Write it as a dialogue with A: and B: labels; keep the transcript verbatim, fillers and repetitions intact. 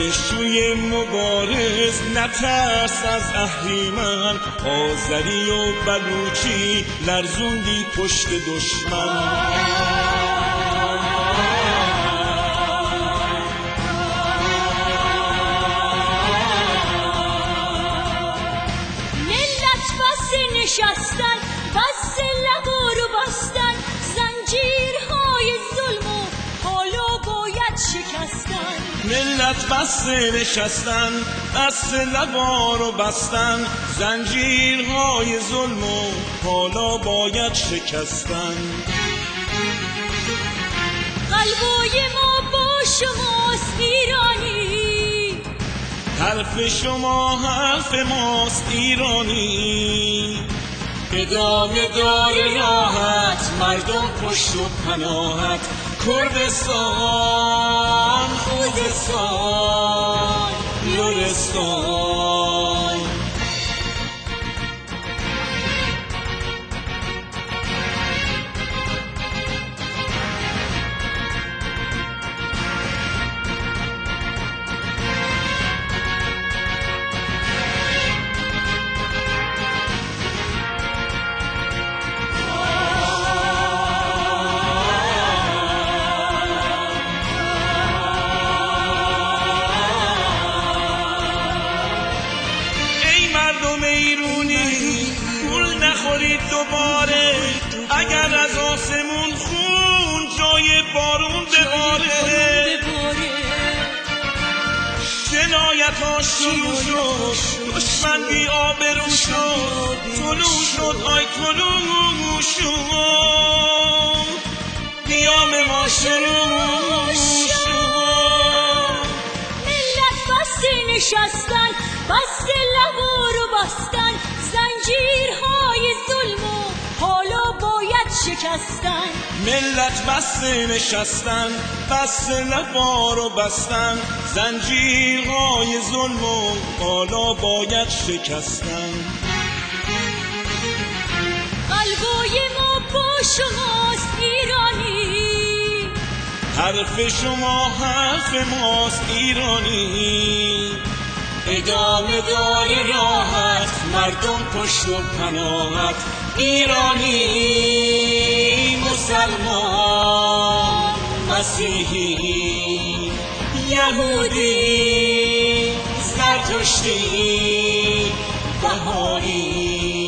A: دانشجوی مبارز نترس از اهریمن، آذری و بلوچی لرزوندی پشت دشمن.
B: نشستن بس لبا رو بستن، زنجیرهای ظلم و حالا باید شکستن.
A: ملت بس نشستن بس لبا رو بستن، زنجیرهای ظلم و حالا باید شکستن.
B: قلبای ما با شماست ایرانی،
A: حرف شما حرف ماست ایرانی. ادامه دار راحت مردم پشت و پناهت، کردستان خوزستان لرستان. دوباره اگر از آسمون خون جای بارون بباره، جنایت ها شروع شد، دشمن بی آبرو شد، طلوع شد آی طلوع شد، قیام ما شروع شد.
B: ملت بس نشستن بس لبا رو بستن، زنجیرهای ظلم و حالا باید شکستن.
A: ملت بس نشستن بس لبا رو بستن، زنجیرهای ظلم و حالا باید شکستن.
B: قلبای ما با شماست ایرانی،
A: حرف شما حرف ماست ایرانی. ادامه دار راحت مردم پشت و پناهت، ایرانی مسلمان مسیحی یهودی زرتشتی بهایی.